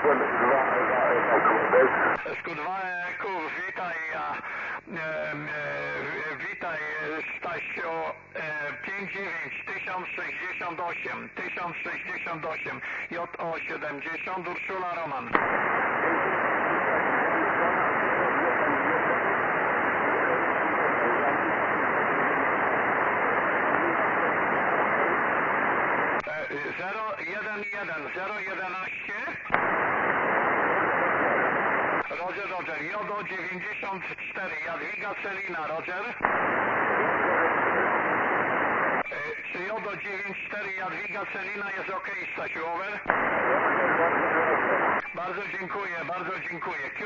SQ2 EQ, witaj, witaj Stasiu, 1068, JO 70, Urszula Roman. Roger, JODO 94, Jadwiga Celina, Roger. Czy JODO 94, Jadwiga Celina jest ok, Stasiu, over? Bardzo dziękuję, bardzo dziękuję.